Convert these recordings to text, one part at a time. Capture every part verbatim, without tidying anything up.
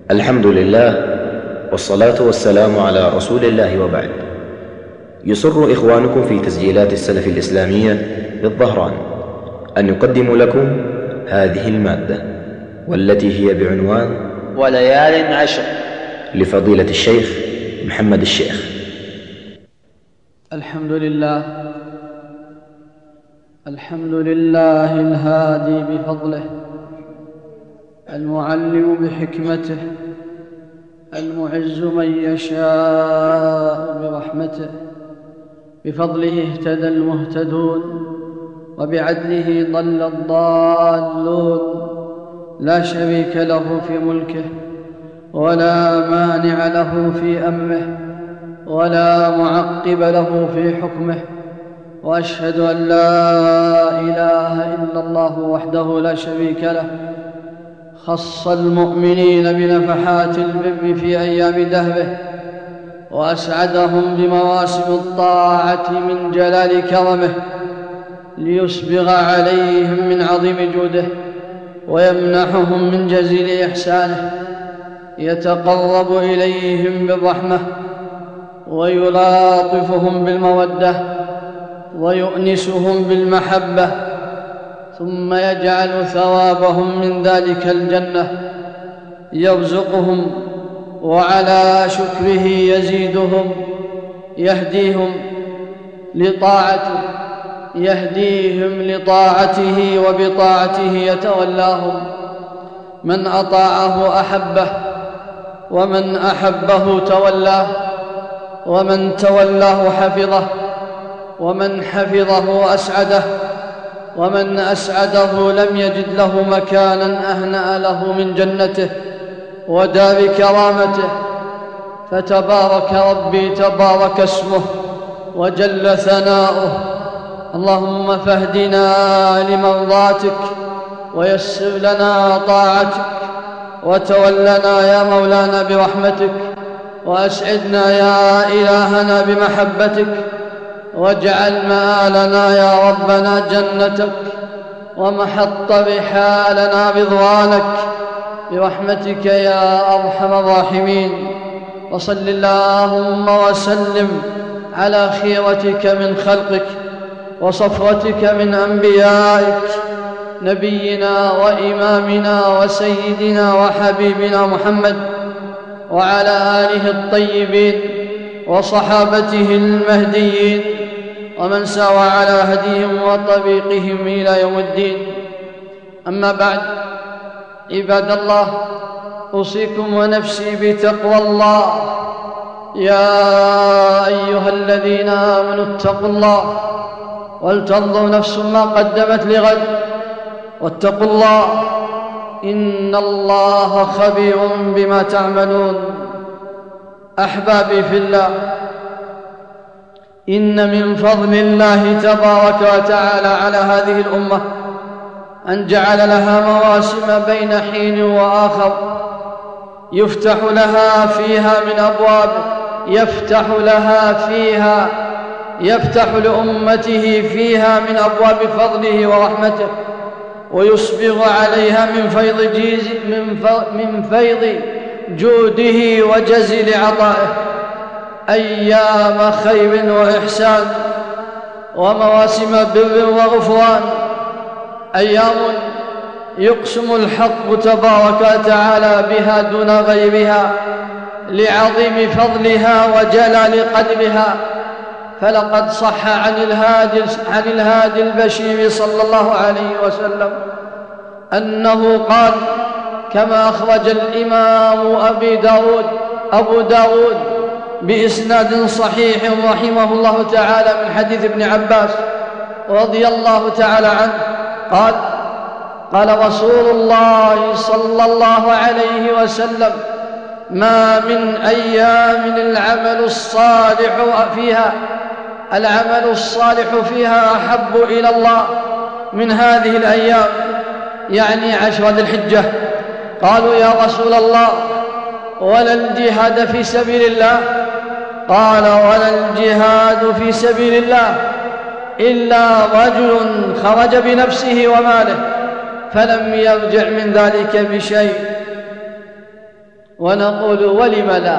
الحمد لله والصلاة والسلام على رسول الله، وبعد. يسر إخوانكم في تسجيلات السلف الإسلامية بالظهران أن يقدموا لكم هذه المادة، والتي هي بعنوان وليال عشر لفضيلة الشيخ محمد الشيخ. الحمد لله الحمد لله الهادي بفضله، المعلم بحكمته، المعز من يشاء برحمته. بفضله اهتدى المهتدون، وبعدله ضل الضالون. لا شريك له في ملكه، ولا مانع له في أمره، ولا معقب له في حكمه. وأشهد أن لا إله إلا الله وحده لا شريك له، خص المؤمنين بنفحات البر في أيام دهره، وأسعدهم بمواسم الطاعة من جلال كرمه، ليسبغ عليهم من عظيم جوده، ويمنحهم من جزيل إحسانه. يتقرب إليهم بالرحمة، ويلاطفهم بالمودة، ويؤنسهم بالمحبة، ثم يجعل ثوابهم من ذلك الجنة. يرزقهم، وعلى شكره يزيدهم. يهديهم لطاعته يهديهم لطاعته وبطاعته يتولاهم. من أطاعه أحبه، ومن أحبه تولاه، ومن تولاه حفظه، ومن حفظه أسعده، ومن أسعده لم يجد له مكانا أهنأ له من جنته ودار كرامته. فتبارك ربي تبارك اسمه وجل ثناؤه. اللهم فاهدنا لمرضاتك، ويسر لنا طاعتك، وتولنا يا مولانا برحمتك، وأسعدنا يا إلهنا بمحبتك، واجعل مآلنا يا ربنا جنتك، ومحط رحالنا رضوانك، برحمتك يا أرحم الراحمين. وصل اللهم وسلم على خيرتك من خلقك، وصفوتك من أنبيائك، نبينا وإمامنا وسيدنا وحبيبنا محمد، وعلى آله الطيبين وصحابته المهديين، ومن سار على هديهم وطريقهم إلى يوم الدين. أما بعد، عباد الله، أوصيكم ونفسي بتقوى الله. يا أيها الذين آمنوا اتقوا الله، ولتنظر نفس ما قدمت لغد، واتقوا الله، إن الله خبير بما تعملون. أحبابي في الله، إن من فضل الله تبارك وتعالى على هذه الأمة أن جعل لها مواسم بين حين وآخر، يفتح لها فيها من أبواب يفتح لها فيها يفتح لأمته فيها من أبواب فضله ورحمته، ويسبغ عليها من فيض جيز من فيض جوده وجزيل عطائه أيام خير وإحسان، ومواسم بر وغفران. أيام يقسم الحق تبارك وتعالى بها دون غيرها، لعظيم فضلها وجلال قدرها. فلقد صح عن الهادي, عن الهادي البشير صلى الله عليه وسلم أنه قال، كما أخرج الإمام أبي داود أبو داود بإسناد صحيح رحمه الله تعالى من حديث ابن عباس رضي الله تعالى عنه قال: قال رسول الله صلى الله عليه وسلم: ما من أيام العمل الصالح فيها العمل الصالح فيها أحب إلى الله من هذه الأيام، يعني عشر ذي الحجة. قالوا: يا رسول الله، ولا الجهاد في سبيل الله؟ قال: ولا الجهاد في سبيل الله إلا رجل خرج بنفسه وماله فلم يرجع من ذلك بشيء. ونقول ولم لا؟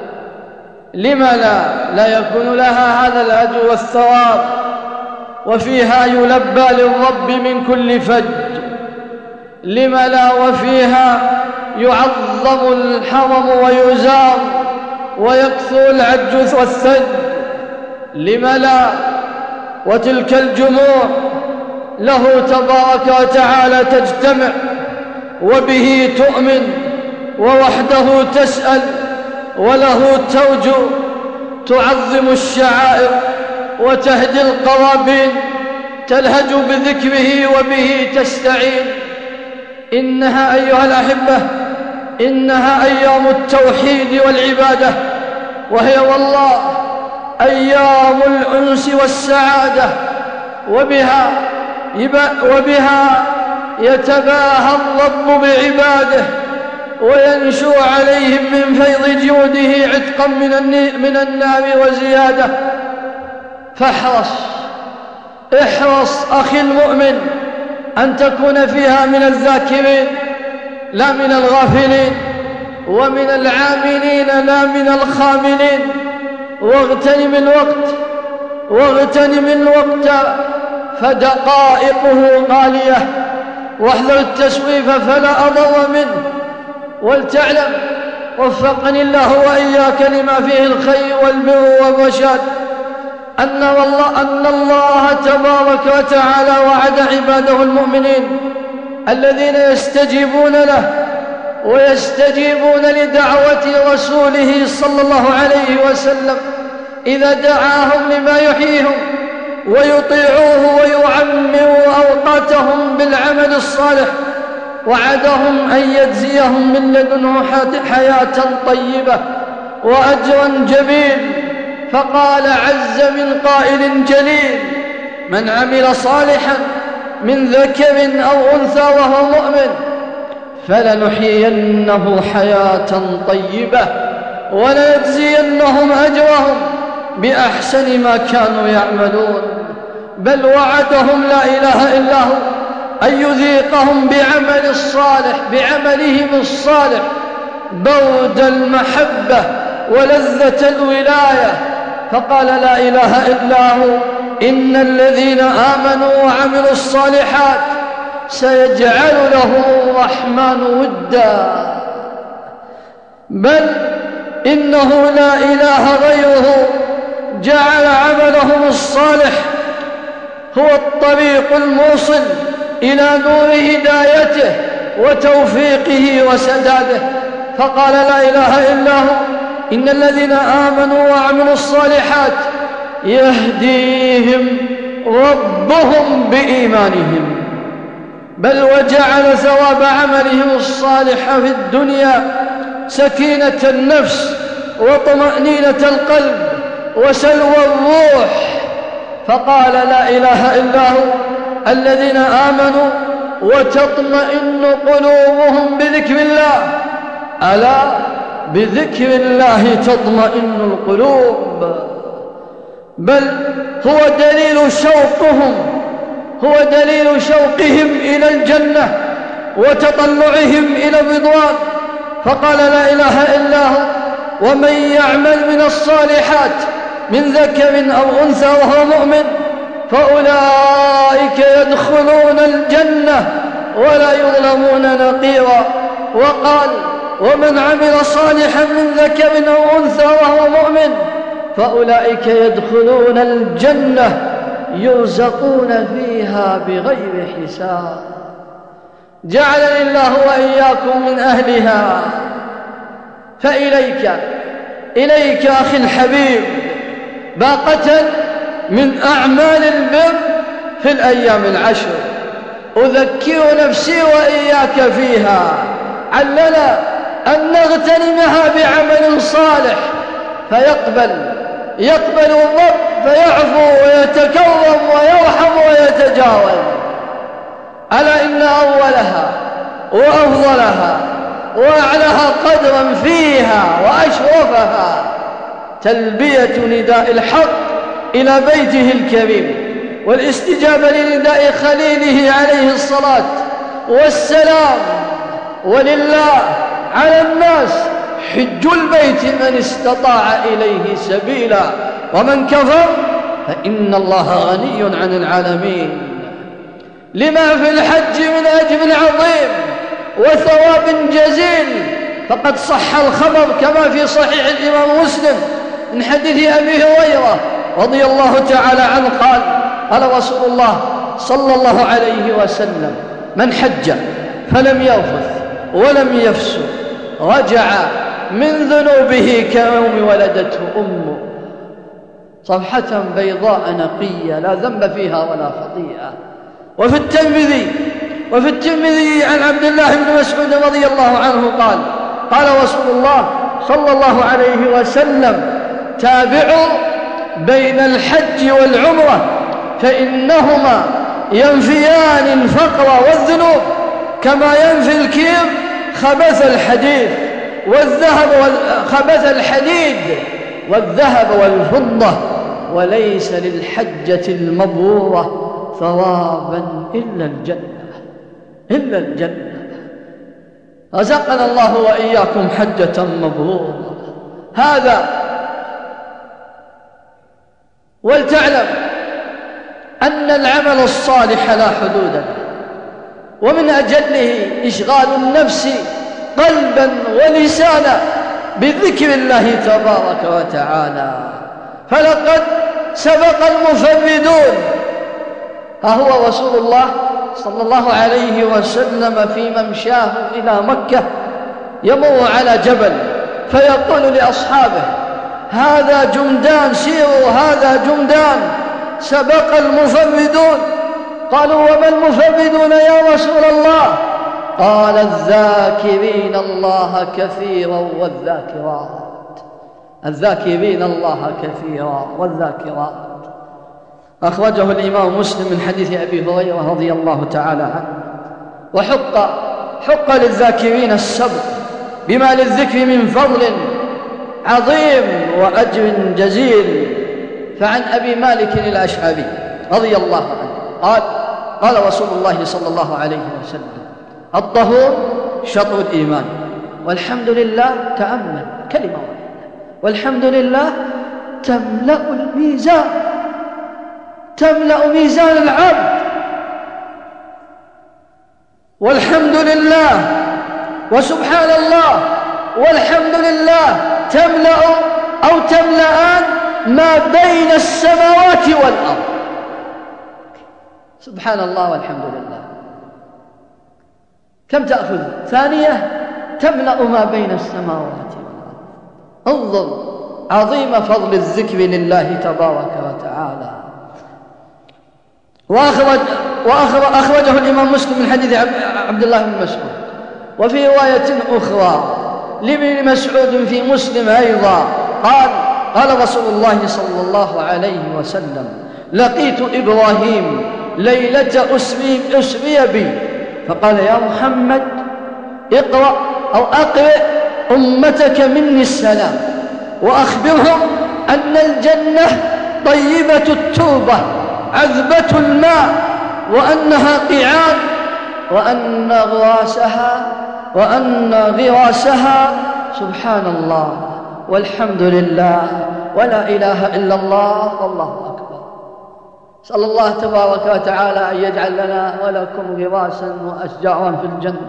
لم لا لا يكون لها هذا الأجر والثواب وفيها يلبى للرب من كل فج؟ لم لا وفيها يعظم الحرم ويزار ويكثر العج والثج؟ لم لا وتلك الجموع له تبارك وتعالى تجتمع وبه تؤمن ووحده تسأل وله ترجو، تعظم الشعائر وتهدي القرابين، تلهج بذكره وبه تستعين. إنها أيها الأحبة إنها أيام التوحيد والعبادة، وهي والله أيام الأنس والسعادة، وبها وبها يتباهى الرب بعباده وينشو عليهم من فيض جوده عتقا من النار وزيادة. فاحرص احرص أخي المؤمن أن تكون فيها من الذاكرين لا من الغافلين، ومن العاملين لا من الخاملين. واغتنم الوقت واغتنم الوقت فدقائقه غالية، واحذر التسويف فلا أضر منه. ولتعلم وفقني الله وإياك لما فيه الخير والبر والرشاد أن والله أن الله تبارك وتعالى وعد عباده المؤمنين الذين يستجيبون له ويستجيبون لدعوة رسوله صلى الله عليه وسلم إذا دعاهم لما يحييهم، ويطيعوه ويعمروا أوقاتهم بالعمل الصالح. وعدهم أن يجزيهم من لدنه حياة طيبة وأجرا جميل. فقال عز من قائل جليل: من عمل صالحا من ذكر أو أنثى وهو مؤمن فلنحيينه حياة طيبة ولنجزينهم أجرهم بأحسن ما كانوا يعملون. بل وعدهم لا إله إلا هو أن يذيقهم بعمل الصالح بعملهم الصالح برد المحبة ولذة الولاية. فقال لا إله إلا هو: إن الذين آمنوا وعملوا الصالحات سيجعل لهم الرحمن ودا. بل إنه لا إله غيره جعل عملهم الصالح هو الطريق الموصل إلى نور هدايته وتوفيقه وسداده. فقال لا إله إلا هو: إن الذين آمنوا وعملوا الصالحات يهديهم ربهم بإيمانهم. بل وجعل ثواب عملهم الصالح في الدنيا سكينة النفس وطمأنينة القلب وسلوى الروح. فقال لا إله إلا هو: الذين آمنوا وتطمئن قلوبهم بذكر الله. ألا بذكر الله تطمئن القلوب. بل هو دليل شوقهم هو دليل شوقهم إلى الجنة وتطلعهم إلى الرضوان. فقال لا إله إلا هو: ومن يعمل من الصالحات من ذكر أو أنثى وهو مؤمن فأولئك يدخلون الجنة ولا يظلمون نقيرا. وقال: ومن عمل صالحا من ذكر أو أنثى وهو مؤمن فأولئك يدخلون الجنة يرزقون فيها بغير حساب. جعلني الله وإياكم من أهلها. فإليك إليك أخي الحبيب باقة من أعمال البر في الأيام العشر أذكر نفسي وإياك فيها، علنا أن نغتنمها بعمل صالح فيقبل يقبل الرب فيعفو ويتكرم ويرحم ويتجاوز. ألا إن أولها وأفضلها وأعلاها قدرا فيها وأشرفها تلبية نداء الحق إلى بيته الكريم والاستجابة لنداء خليله عليه الصلاة والسلام. ولله على الناس حج البيت من استطاع إليه سبيلا ومن كفر فإن الله غني عن العالمين. لما في الحج من أجر عظيم وثواب جزيل، فقد صح الخبر كما في صحيح الإمام مسلم من حديث أبي هريرة رضي الله تعالى عنه قال قال رسول الله صلى الله عليه وسلم: من حج فلم يرفث ولم يفسق رجع من ذنوبه كيوم ولدته أمه، صفحة بيضاء نقية لا ذنب فيها ولا خطيئة. وفي الترمذي وفي الترمذي عن عبد الله بن مسعود رضي الله عنه قال قال رسول الله صلى الله عليه وسلم: تابعوا بين الحج والعمرة فإنهما ينفيان الفقر والذنوب كما ينفي الكير خبث الحديد والذهب خبث الحديد والذهب والفضة، وليس للحجة المبرورة ثوابا إلا الجنة إلا الجنة. رزقنا الله وإياكم حجة مبرورة. هذا ولتعلم أن العمل الصالح لا حدود له، ومن أجله إشغال النفس قلبا ولسانا بذكر الله تبارك وتعالى. فلقد سبق المفردون، ها هو رسول الله صلى الله عليه وسلم في ممشاه إلى مكة يمر على جبل فيقول لأصحابه: هذا جمدان، سيروا هذا جمدان، سبق المفردون. قالوا: وما المفردون يا رسول الله؟ قال: الذاكرين الله كثيرا والذاكرات الذاكرين الله كثيرا والذاكرات. أخرجه الإمام مسلم من حديث أبي هريرة رضي الله تعالى عنه. وحق حق للذاكرين السبق بما للذكر من فضل عظيم وأجر جزيل. فعن أبي مالك الأشعري رضي الله عنه قال قال رسول الله صلى الله عليه وسلم: الطهور شطر الإيمان. والحمد لله، تأمل كلمة واحدة، والحمد لله تملأ الميزان، تملأ ميزان العبد. والحمد لله وسبحان الله والحمد لله تملأ أو تملأان ما بين السماوات والأرض. سبحان الله والحمد لله كم تأخذ؟ ثانية تملأ ما بين السماوات والأرض. انظر عظيم فضل الذكر لله تبارك وتعالى. وأخرج وأخرجه الإمام مسلم من حديث عبد الله بن مسعود. وفي رواية أخرى لابن مسعود في مسلم أيضا قال قال رسول الله صلى الله عليه وسلم: لقيت إبراهيم ليلة أسري, أسري بي فقال: يا محمد اقرأ أو أقرئ أمتك مني السلام وأخبرهم أن الجنة طيبة التربة عذبة الماء وأنها قيعان وأن غراسها وأن غراسها سبحان الله والحمد لله ولا إله إلا الله والله أكبر. صلى الله تبارك وتعالى أن يجعل لنا ولكم غراسا وأشجارا في الجنة.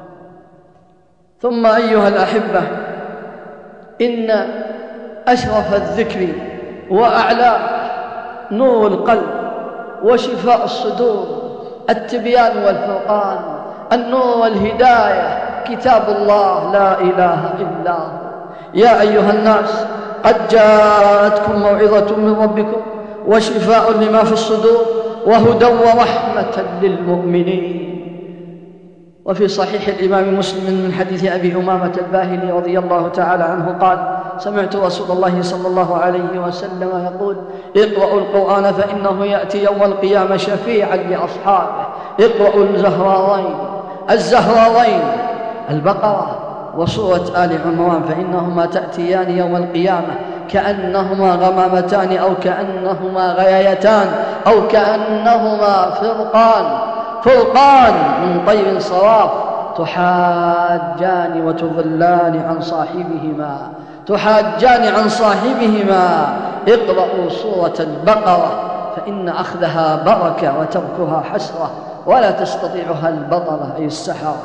ثم أيها الأحبة، إن أشرف الذكر وأعلى نور القلب وشفاء الصدور التبيان والفرقان النور والهداية كتاب الله لا إله إلا هو. يا أيها الناس قد جاءتكم موعظة من ربكم وشفاء لما في الصدور وهدى ورحمة للمؤمنين. وفي صحيح الإمام مسلم من حديث أبي أمامة الباهلي رضي الله تعالى عنه قال: سمعت رسول الله صلى الله عليه وسلم يقول: اقرأوا القرآن فإنه يأتي يوم القيامة شفيعا لأصحابه. اقرأوا الزهراوين الزهراوين البقرة وسورة آل عمران فإنهما تأتيان يوم القيامة كأنهما غمامتان أو كأنهما غيايتان أو كأنهما فرقان فرقان من طير صواف تحاجان وتضلان عن صاحبهما تحاجان عن صاحبهما اقرأوا سورة البقرة فإن أخذها بركة وتركها حسرة ولا تستطيعها البطلة أي السحرة.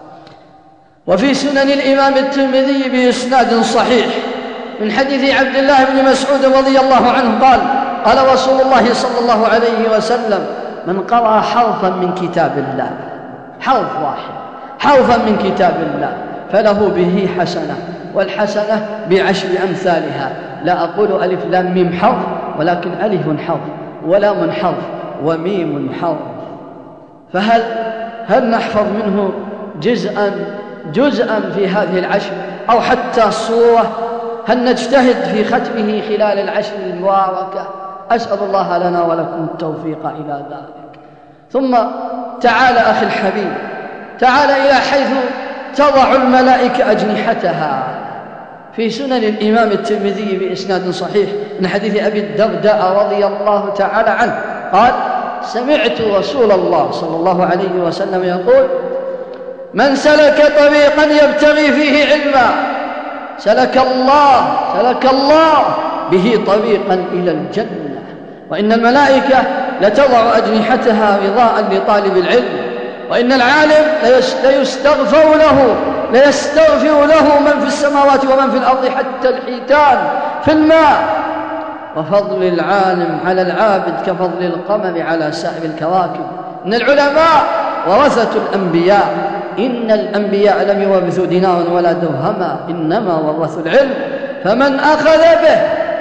وفي سنن الإمام الترمذي بإسناد صحيح من حديث عبد الله بن مسعود رضي الله عنه قال قال رسول الله صلى الله عليه وسلم من قرأ حرفا من كتاب الله حرف واحد حرفا من كتاب الله فله به حسنة والحسنة بعشر أمثالها. لا أقول ألف لام ميم حرف ولكن ألف حرف ولام حرف وميم حرف. فهل هل نحفظ منه جزءا جزءا في هذه العشر أو حتى الصورة؟ هل نجتهد في ختمه خلال العشر المباركة؟ أسأل الله لنا ولكم التوفيق إلى ذلك. ثم تعال أخي الحبيب تعال إلى حيث تضع الملائكة أجنحتها. في سنن الإمام الترمذي بإسناد صحيح من حديث أبي الدرداء رضي الله تعالى عنه قال سمعت رسول الله صلى الله عليه وسلم يقول من سلك طريقا يبتغي فيه علما سلك الله سلك الله به طريقا إلى الجنة. وإن الملائكة لتضع أجنحتها رضاء لطالب العلم. وإن العالم ليستغفر له ليستغفر له من في السماوات ومن في الأرض حتى الحيتان في الماء. وفضل العالم على العابد كفضل القمر على سائر الكواكب. إن العلماء ورثة الأنبياء إن الأنبياء لم يورثوا دينارا ولا درهما إنما ورثوا العلم فمن أخذ به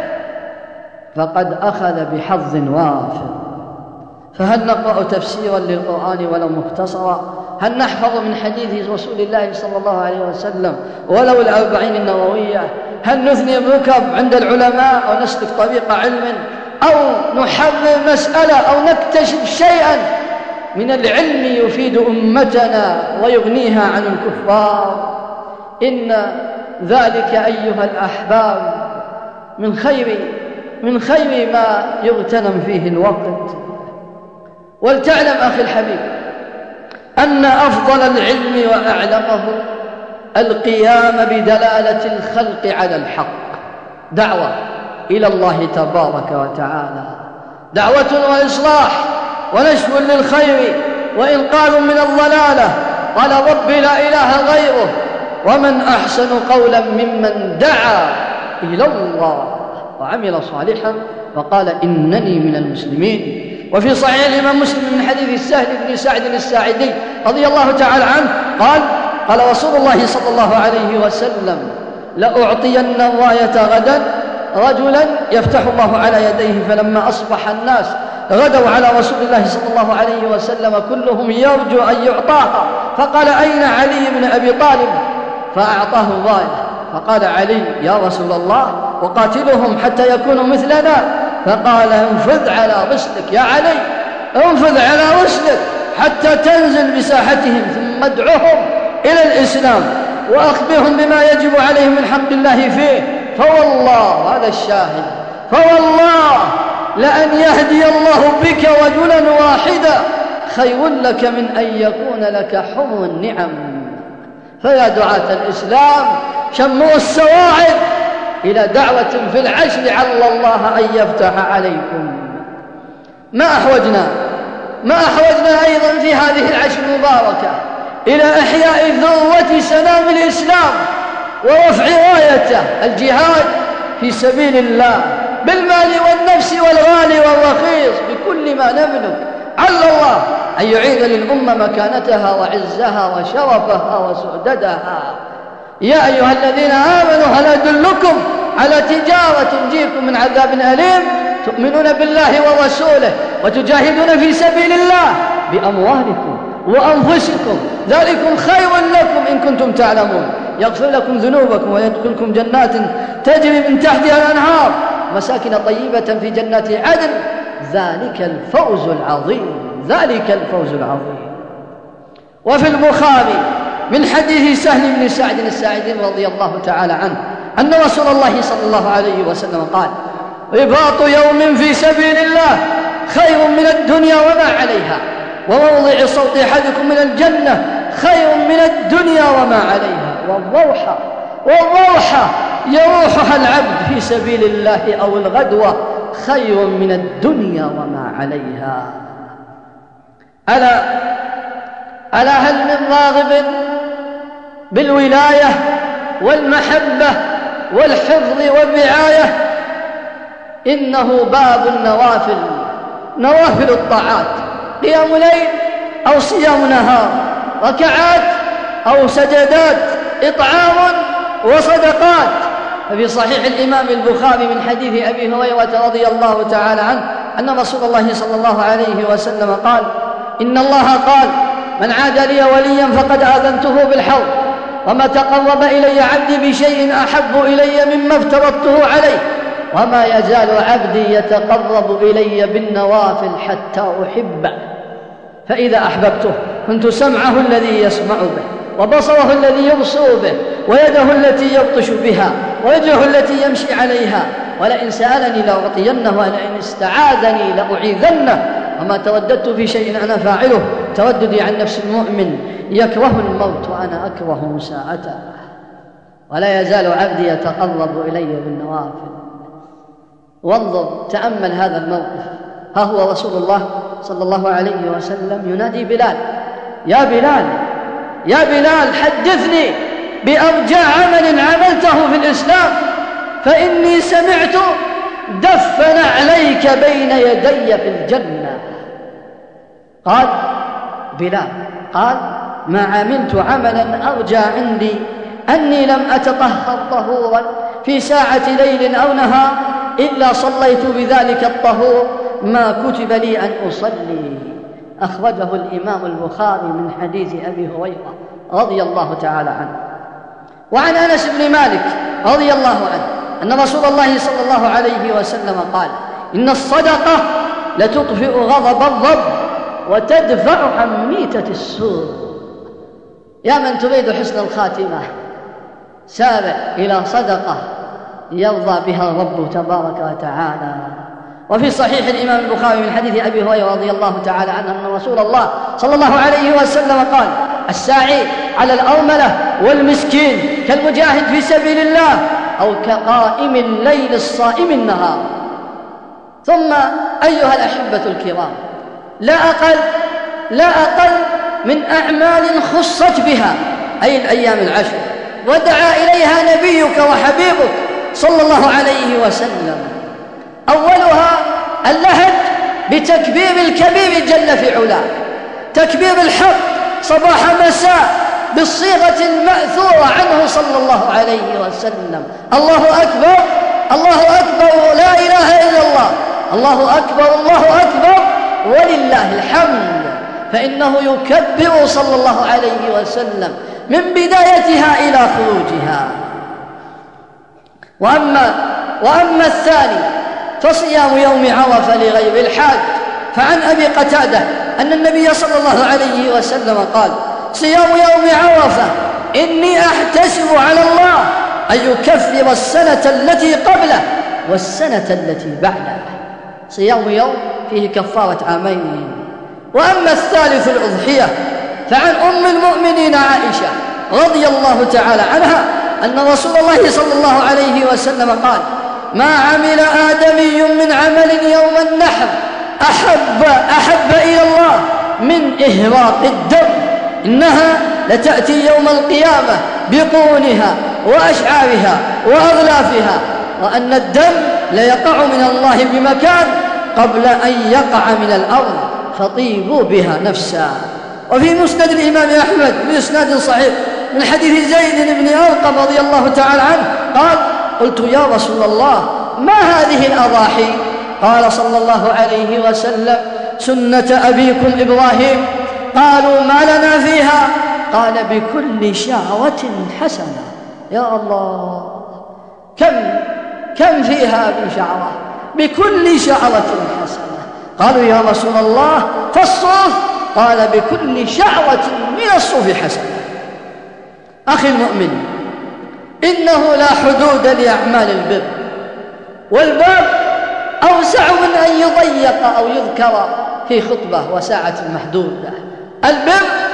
فقد أخذ بحظ وافر. فهل نقرأ تفسيرا للقرآن ولو مختصرا؟ هل نحفظ من حديث رسول الله صلى الله عليه وسلم ولو الأربعين النووية؟ هل نثني الركب عند العلماء أو نسلك طريق علم أو نحرر مسألة أو نكتشف شيئا من العلم يفيد أمتنا ويغنيها عن الكفار؟ إن ذلك أيها الأحباب من خير من خير ما يغتنم فيه الوقت. ولتعلم أخي الحبيب أن أفضل العلم وأعلمه القيام بدلالة الخلق على الحق، دعوة إلى الله تبارك وتعالى، دعوة وإصلاح ونشر للخير وإنقاذ من الضلالة. قال رب لا إله غيره ومن أحسن قولا ممن دعا إلى الله وعمل صالحا وقال إنني من المسلمين. وفي صحيح الإمام مسلم من حديث سهل بن سعد الساعدي رضي الله تعالى عنه قال قال رسول الله صلى الله عليه وسلم لأعطين الراية غدا رجلا يفتح الله على يديه. فلما أصبح الناس غدوا على رسول الله صلى الله عليه وسلم كلهم يرجو أن يعطاها فقال أين علي بن أبي طالب؟ فأعطاه الراية. فقال علي يا رسول الله وقاتلهم حتى يكونوا مثلنا. فقال انفذ على رسلك يا علي انفذ على رسلك حتى تنزل بساحتهم ثم ادعهم إلى الإسلام وأخبرهم بما يجب عليهم من حق الله فيه. فوالله هذا الشاهد فوالله لأن يهدي الله بك رجلا واحدا خير لك من أن يكون لك حمر النعم. فيا دعاة الإسلام شموا السواعد إلى دعوة في العشر عل الله أن يفتح عليكم. ما أحوجنا ما أحوجنا أيضا في هذه العشر المباركة إلى إحياء ذروة سلام الإسلام ورفع رايته الجهاد في سبيل الله بالمال والنفس والغالي والرخيص بكل ما نملك. عل الله أن يعيد للأمة مكانتها وعزها وشرفها وسؤددها. يا أيها الذين آمنوا هل أدلكم على تجارة تنجيكم من عذاب أليم تؤمنون بالله ورسوله وتجاهدون في سبيل الله بأموالكم وأنفسكم ذلكم خير لكم إن كنتم تعلمون يغفر لكم ذنوبكم ويدخلكم جنات تجري من تحتها الأنهار مساكن طيبة في جنات عدن ذلك الفوز العظيم ذلك الفوز العظيم. وفي البخاري من حديث سهل بن سعد الساعدي رضي الله تعالى عنه أن رسول الله صلى الله عليه وسلم قال رباط يوم في سبيل الله خير من الدنيا وما عليها وموضع صوت أحدكم من الجنة خير من الدنيا وما عليها. والروحة والروحة يروحها العبد في سبيل الله أو الغدوة خير من الدنيا وما عليها. ألا ألا هل من راغب بالولاية والمحبة والحفظ والرعاية؟ إنه باب النوافل، نوافل الطاعات، قيام ليل أو صيام نهار، ركعات أو سجدات، إطعام وصدقات. ففي صحيح الإمام البخاري من حديث أبي هريرة رضي الله تعالى عنه أن رسول الله صلى الله عليه وسلم قال: إن الله قال: من عاد لي وليا فقد آذنته بالحرب، وما تقرب إلي عبدي بشيء أحب إلي مما افترضته عليه، وما يزال عبدي يتقرب إلي بالنوافل حتى أحبه، فإذا أحببته كنت سمعه الذي يسمع به، وبصره الذي يبصر به، ويده التي يبطش بها، ورجله التي يمشي عليها، ولئن سألني لأعطينه، ولئن استعاذني لأعيذنه. وما ترددت في شيء أنا فاعله ترددي عن نفس المؤمن يكره الموت وأنا أكره مساءته، ولا يزال عبدي يتقرب إلي بالنوافل. وانظر، تأمل هذا الموقف. ها هو رسول الله صلى الله عليه وسلم ينادي بلال: يا بلال يا بلال حدثني بأرجى عمل عملته في الإسلام، فإني سمعت دفن عليك بين يدي في الجنة. قال بلال قال: ما عملت عملا أرجى عندي أني لم أتطهر طهورا في ساعة ليل أو نهار إلا صليت بذلك الطهور ما كتب لي أن أصلي. أخرجه الإمام البخاري من حديث أبي هريرة رضي الله تعالى عنه. وعن أنس بن مالك رضي الله عنه أن رسول الله صلى الله عليه وسلم قال: إن الصدقة لتطفئ غضب الرب وتدفع عن ميتة السوء. يا من تريد حسن الخاتمة، سارع إلى صدقة يرضى بها الرب تبارك وتعالى. وفي صحيح الإمام البخاري من حديث أبي هريرة رضي الله تعالى عنه أن رسول الله صلى الله عليه وسلم قال: الساعي على الأرملة والمسكين كالمجاهد في سبيل الله أو كقائم الليل الصائم النهار. ثم أيها الأحبة الكرام، لا أقل لا أقل من أعمال خصت بها أي الأيام العشر ودعا إليها نبيك وحبيبك صلى الله عليه وسلم. أولها اللهج بتكبير الكبير جل في علاه، تكبير الحق صباح مساء بالصيغة المأثورة عنه صلى الله عليه وسلم: الله أكبر الله أكبر لا إله إلا الله، الله أكبر الله أكبر ولله الحمد. فإنه يكبر صلى الله عليه وسلم من بدايتها إلى خروجها. وأما, وأما الثاني فصيام يوم عرفة لغير الحاج. فعن أبي قتادة أن النبي صلى الله عليه وسلم قال: صيام يوم عرفة إني أحتسب على الله أن يكفر السنة التي قبله والسنة التي بعده. صيام يوم فيه كفارة عامين. وأما الثالث الأضحية، فعن أم المؤمنين عائشة رضي الله تعالى عنها أن رسول الله صلى الله عليه وسلم قال: ما عمل آدمي من عمل يوم النحر أحب, أحب إلى الله من إهراق الدم، إنها لتأتي يوم القيامة بقرونها وأشعارها وأغلافها، وأن الدم ليقع من الله بمكان قبل أن يقع من الأرض، فطيبوا بها نفسا. وفي مسند الإمام أحمد بإسناد صحيح من حديث زيد بن أرقم رضي الله تعالى عنه قال: قلت يا رسول الله ما هذه الأضاحي؟ قال صلى الله عليه وسلم: سنة أبيكم إبراهيم. قالوا ما لنا فيها؟ قال: بكل شعرة حسنة. يا الله، كم كم فيها من شعرة؟ بكل شعرة حسنة. قالوا يا رسول الله فالصوف؟ قال: بكل شعرة من الصوف حسنة. أخي المؤمن، إنه لا حدود لأعمال البر، والباب أوسع من أن يضيق أو يذكر في خطبة وساعة محدودة. البر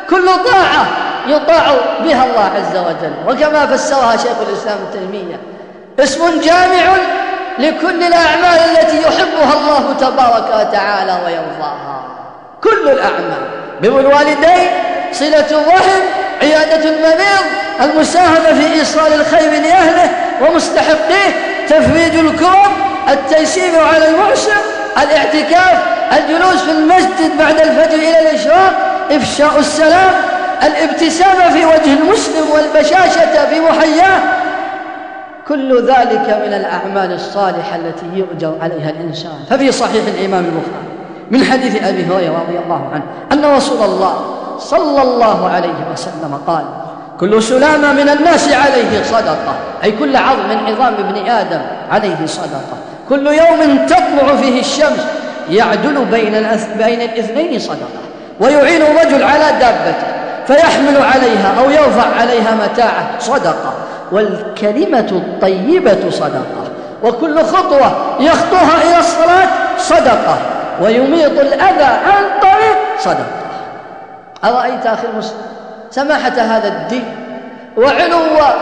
كل طاعة يطاع بها الله عز وجل، وكما فسرها شيخ الإسلام ابن تيمية اسم جامع لكل الأعمال التي يحبها الله تبارك وتعالى ويرضاها. كل الأعمال: بر الوالدين، صلة الرحم، عيادة المريض، المساهمة في إيصال الخير لأهله ومستحقيه، تفريج الكرب، التيسير على المعسر، الاعتكاف، الجلوس في المسجد بعد الفجر إلى الإشراق، إفشاء السلام، الابتسامة في وجه المسلم والبشاشة في محياه. كل ذلك من الأعمال الصالحة التي يؤجر عليها الإنسان. ففي صحيح الإمام البخاري من حديث أبي هريرة رضي الله عنه أن رسول الله صلى الله عليه وسلم قال: كل سلامة من الناس عليه صدقة، أي كل عظم من عظام ابن آدم عليه صدقة. كل يوم تطلع فيه الشمس يعدل بين بين الاثنين صدقة. ويعين الرجل على دابته فيحمل عليها أو يرفع عليها متاعه صدقة. والكلمة الطيبة صدقة. وكل خطوة يخطوها إلى الصلاة صدقة. ويميط الأذى عن طريق صدقة. أرأيت أخي المسلم سماحة هذا الدين وعلو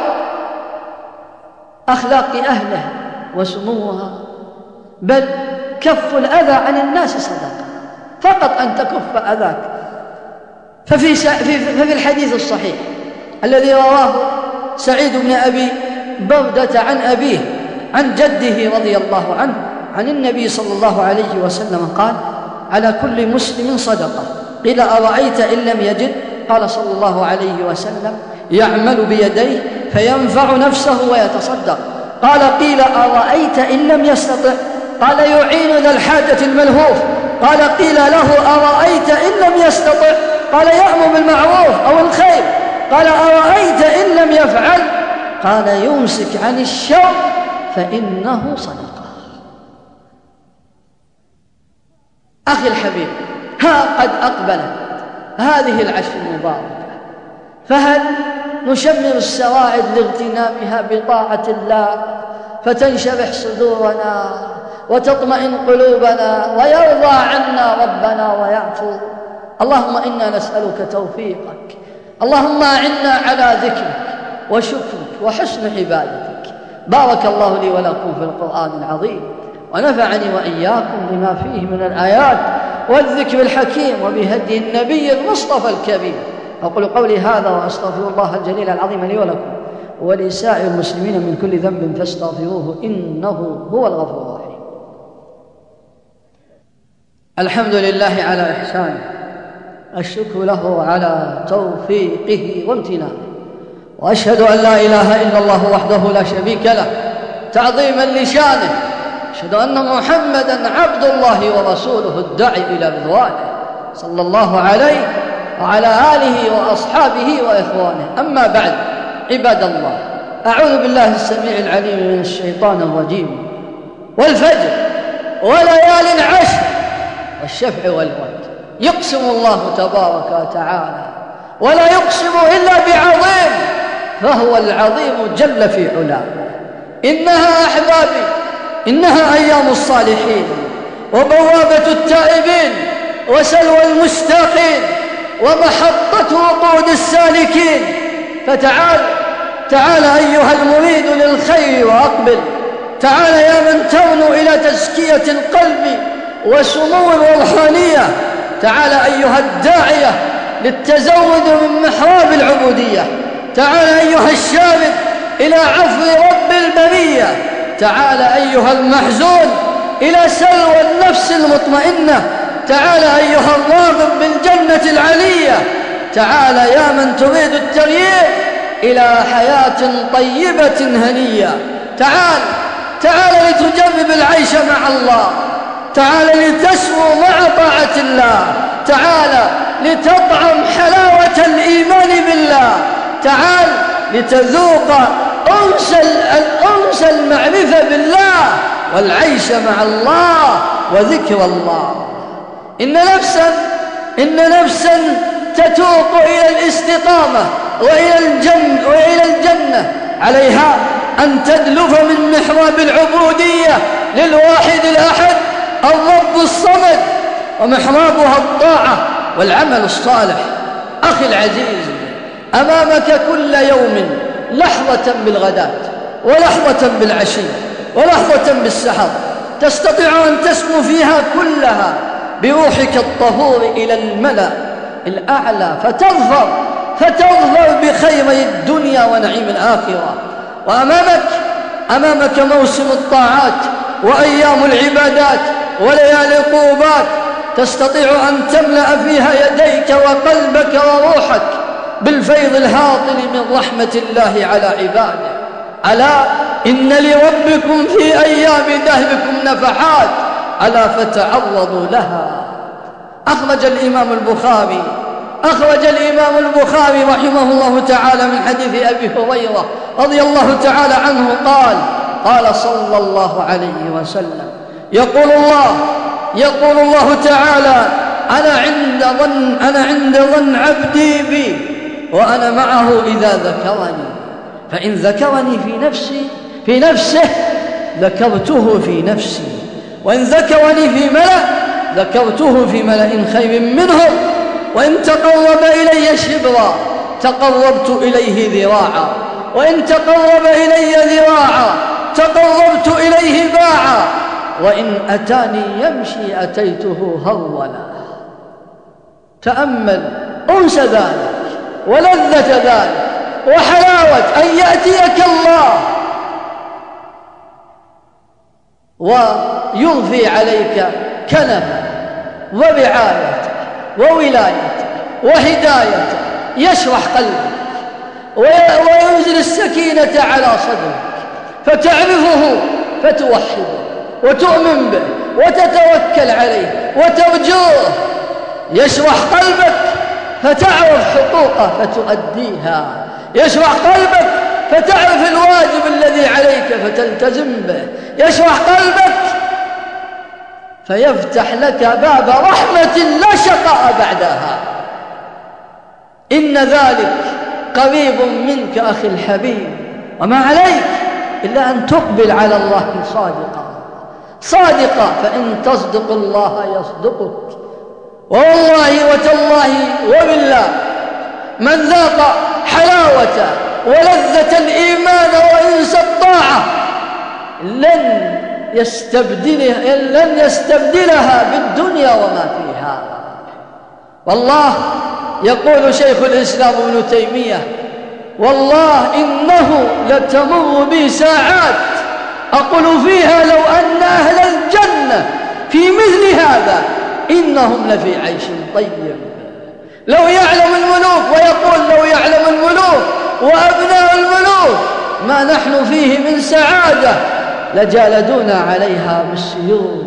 أخلاق أهله وسموها؟ بل كف الأذى عن الناس صدقة، فقط أن تكف أذاك. ففي, ففي الحديث الصحيح الذي رواه سعيد بن أبي بردة عن أبيه عن جده رضي الله عنه عن النبي صلى الله عليه وسلم قال: على كل مسلم صدقة. قيل: أرأيت إن لم يجد؟ قال صلى الله عليه وسلم: يعمل بيديه فينفع نفسه ويتصدق. قال: قيل: أرأيت إن لم يستطع؟ قال: يعين ذا الحاجة الملهوف. قال: قيل له: أرأيت إن لم يستطع؟ قال: يأمر بالمعروف أو الخير. قال: أرأيت إن لم يفعل؟ قال: يمسك عن الشر فإنه صدقة. أخي الحبيب، ها قد أقبلت هذه العشر المباركة، فهل نشمر السواعد لاغتنامها بطاعة الله فتنشرح صدورنا وتطمئن قلوبنا ويرضى عنا ربنا ويعفو؟ اللهم إنا نسألك توفيقك. اللهم أعنا على ذكرك وشكرك وحسن عبادتك. بارك الله لي ولكم في القرآن العظيم، ونفعني وإياكم بما فيه من الآيات والذكر الحكيم وبهدي النبي المصطفى الكريم. أقول قولي هذا وأستغفر الله الجليل العظيم لي ولكم ولسائر المسلمين من كل ذنب فاستغفروه إنه هو الغفور الرحيم. الحمد لله على إحسانه، الشكر له على توفيقه وامتنانه، وأشهد أن لا إله إلا الله وحده لا شريك له تعظيما لشانه. أشهد أن محمدًا عبد الله ورسوله الداعي إلى رضوانه صلى الله عليه وعلى آله وأصحابه وإخوانه. أما بعد، عباد الله، أعوذ بالله السميع العليم من الشيطان الرجيم. والفجر وليال عشر والشفع والوتر. يقسم الله تبارك وتعالى، ولا يقسم إلا بعظيم، فهو العظيم جل في علاه. إنها أحبابي إنها أيام الصالحين وبوابة التائبين وسلوى المشتاقين ومحطة وقود السالكين. فتعال تعال أيها المريد للخير وأقبل. تعال يا من ترنو إلى تزكية القلب وسمو الروحانية. تعال أيها الداعية للتزود من محراب العبودية. تعال أيها الشارد إلى عفو رب البرية. تعال أيها المحزون إلى سلوى النفس المطمئنة. تعال أيها الراغب بالجنة العلية. تعال يا من تريد التغيير إلى حياة طيبة هنية. تعال تعال لتجرب العيش مع الله. تعال لتسمو مع طاعة الله. تعال لتطعم حلاوة الإيمان بالله. تعال لتذوق أنس الأنس المعرفة بالله والعيش مع الله وذكر الله. إن نفسا إن نفسا تتوق إلى الاستقامة وإلى الجنة وإلى الجنة عليها أن تدلف من محراب العبودية للواحد الأحد الرب الصمد، ومحرابها الطاعة والعمل الصالح. أخي العزيز، أمامك كل يوم لحظة بالغداة ولحظة بالعشي ولحظة بالسحر، تستطيع أن تسمو فيها كلها بروحك الطهور إلى الملأ الأعلى، فتظفر فتظفر بخيري الدنيا ونعيم الآخرة. وأمامك أمامك موسم الطاعات وأيام العبادات وليالي القربات، تستطيع أن تملأ فيها يديك وقلبك وروحك بالفيض الهاطل من رحمة الله على عباده. ألا إن لربكم في أيام دهركم نفحات، ألا فتعرضوا لها. أخرج الإمام البخاري أخرج الإمام البخاري رحمه الله تعالى من حديث أبي هريرة رضي الله تعالى عنه قال قال صلى الله عليه وسلم: يقول الله يقول الله تعالى: أنا عند ظن أنا عند ظن عبدي بي وأنا معه إذا ذكرني، فإن ذكرني في نفسي في نفسه ذكرته في نفسي، وإن ذكرني في ملأ ذكرته في ملأ خير منهم، وإن تقرب إلي شبرا تقربت إليه ذراعا، وإن تقرب إلي ذراعا تقربت إليه باعا، وإن أتاني يمشي أتيته هرولا. تأمل أنس ذلك ولذة ذلك وحلاوة أن يأتيك الله ويضفي عليك كنفه ورعايته وولايته وهدايته، يشرح قلبك وينزل السكينة على صدرك، فتعرفه فتوحده وتؤمن به وتتوكل عليه وترجوه. يشرح قلبك فتعرف حقوقه فتؤديها، يشرح قلبك فتعرف الواجب الذي عليك فتلتزم به، يشرح قلبك فيفتح لك باب رحمة لا شقاء بعدها. إن ذلك قريب منك أخي الحبيب، وما عليك إلا أن تقبل على الله صادقا صادقا، فإن تصدق الله يصدقك. والله وتالله وبالله من ذاق حلاوة ولذة الإيمان وإنس الطاعة لن يستبدلها, لن يستبدلها بالدنيا وما فيها. والله يقول شيخ الإسلام ابن تيمية: والله إنه لتمر بي ساعات أقول فيها لو أن أهل الجنة في مثل هذا إنهم لفي عيش طيب. لو يعلم الملوك، ويقول لو يعلم الملوك وأبناء الملوك ما نحن فيه من سعادة لجالدونا عليها بالسيوف.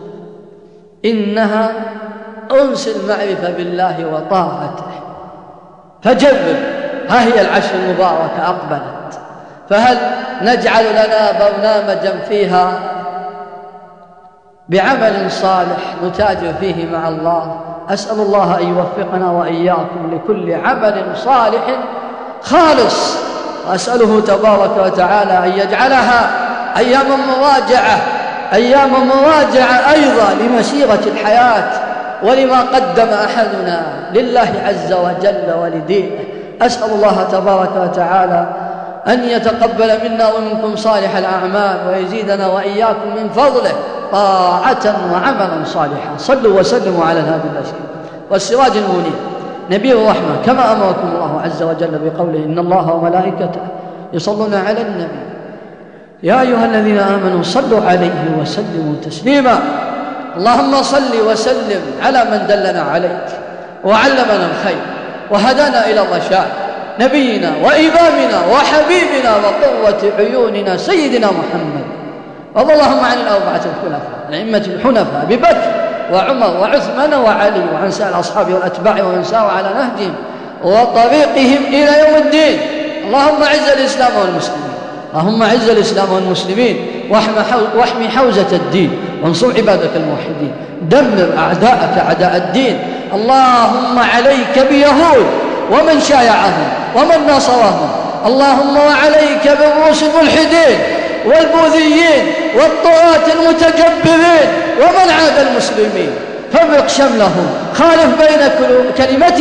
إنها أنس المعرفة بالله وطاعته. فجرب، ها هي العشر المباركة أقبلت، فهل نجعل لنا برنامجا فيها بعمل صالح نتاجر فيه مع الله؟ أسأل الله أن يوفقنا وإياكم لكل عمل صالح خالص، وأسأله تبارك وتعالى أن يجعلها أيام مراجعة أيام مراجعة أيضا لمسيرة الحياة ولما قدم أحدنا لله عز وجل ولدينه. أسأل الله تبارك وتعالى أن يتقبل منا ومنكم صالح الأعمال، ويزيدنا وإياكم من فضله طاعة وعملا صالحا. صلوا وسلموا على الهادي البشير والسراج المنير نبي الرحمة، كما أمركم الله عز وجل بقوله: إن الله وملائكته يصلون على النبي يا أيها الذين آمنوا صلوا عليه وسلموا تسليما. اللهم صل وسلم على من دلنا عليك وعلمنا الخير وهدانا إلى الرشاد، نبينا وإمامنا وحبيبنا وقرة عيوننا سيدنا محمد. وارض اللهم عن الأربعة الخلفاء الأئمة الحنفاء أبي بكر وعمر وعثمان وعلي، وعن سائر الأصحاب والأتباع ومن سار على نهجهم وطريقهم إلى يوم الدين. اللهم أعز الإسلام والمسلمين اللهم أعز الإسلام والمسلمين واحمي حوزة الدين، وانصر عبادك الموحدين، دمر أعداءك أعداء الدين. اللهم عليك بيهود ومن شايعهم ومن ناصرهم، اللهم وعليك بالروس الملحدين والبوذيين والطغاة المتجبرين ومن عاد المسلمين، فرق شملهم، خالف بين كلمتهم،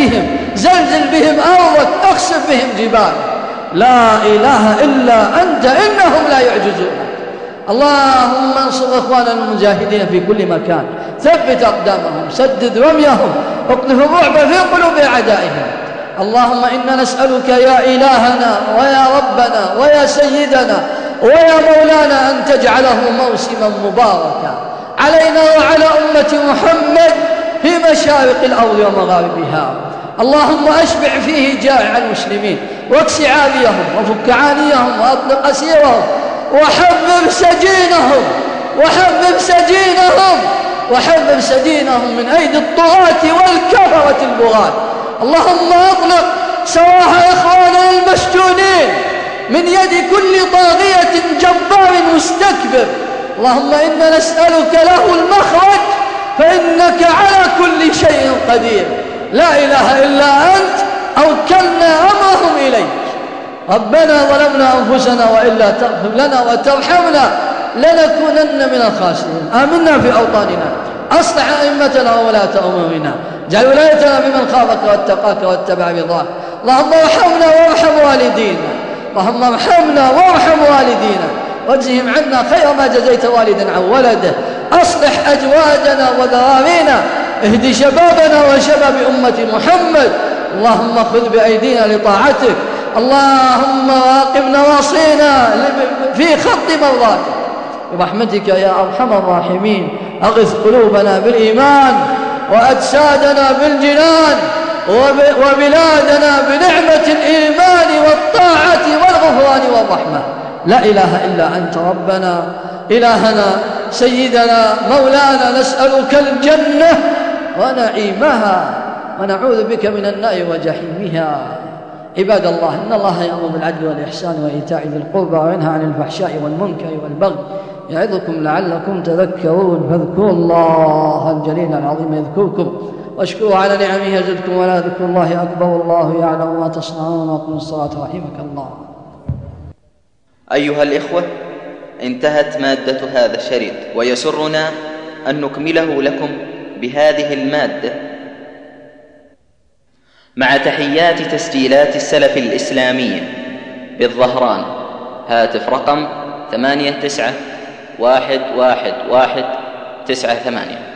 زلزل بهم أرضك، اخسف بهم جبالك. لا إله إلا أنت إنهم لا يعجزون. اللهم انصر إخواننا المجاهدين في كل مكان، ثبت أقدامهم، سدد رميهم، اقذف الرعب في قلوب أعدائهم. اللهم إنا نسألك يا إلهنا ويا ربنا ويا سيدنا ويا مولانا أن تجعله موسما مباركا علينا وعلى أمة محمد في مشارق الأرض ومغاربها. اللهم أشبع فيه جائع المسلمين، واكس عاريهم، وفك عانيهم، وأطلق أسيرهم، وحبب سجينهم وحبب سجينهم وحبب سجينهم من أيدي الطغاة والكفرة البغاة. اللهم أطلق سراح إخواننا المسجونين من يد كل طاغية جبار مستكبر. اللهم إنا نسألك له المخرج فإنك على كل شيء قدير. لا إله إلا أنت أوكلنا أمرهم إليك. ربنا ظلمنا أنفسنا وإلا تغفر لنا وترحمنا لنكونن من الخاسرين. آمنا في أوطاننا، أصلح أئمتنا وولاة أمورنا، اجعل ولايتنا بمن خافك واتقاك واتبع رضاك. اللهم ارحمنا وارحم والدينا، اللهم ارحمنا وارحم والدينا، واجزهم عنا خير ما جزيت والدا عن ولده. أصلح أجوادنا وذرارينا، اهد شبابنا وشباب أمة محمد. اللهم خذ بأيدينا لطاعتك، اللهم راقب نواصينا في خط مرضاتك برحمتك يا أرحم الراحمين. أغث قلوبنا بالإيمان، وأجسادنا بالجنان، وبلادنا بنعمة الإيمان والطاعة والغفران والرحمة. لا إله إلا أنت ربنا إلهنا سيدنا مولانا، نسألك الجنة ونعيمها، ونعوذ بك من النار وجحيمها. عباد الله، إن الله يأمر بالعدل والإحسان وإيتاء ذي القربى وينهى عن الفحشاء والمنكر والبغي يعظكم لعلكم تذكرون. فاذكروا الله الجليل العظيم يذكركم، واشكروا على نعمه يزدكم، ولا ذكر الله أكبر والله يعلم ما تصنعون. وأقيموا الصلاة رحمك الله. أيها الإخوة، انتهت مادة هذا الشريط، ويسرنا أن نكمله لكم بهذه المادة مع تحيات تسجيلات السلف الإسلامية بالظهران. هاتف رقم ثمانية تسعة واحد واحد واحد تسعة ثمانية.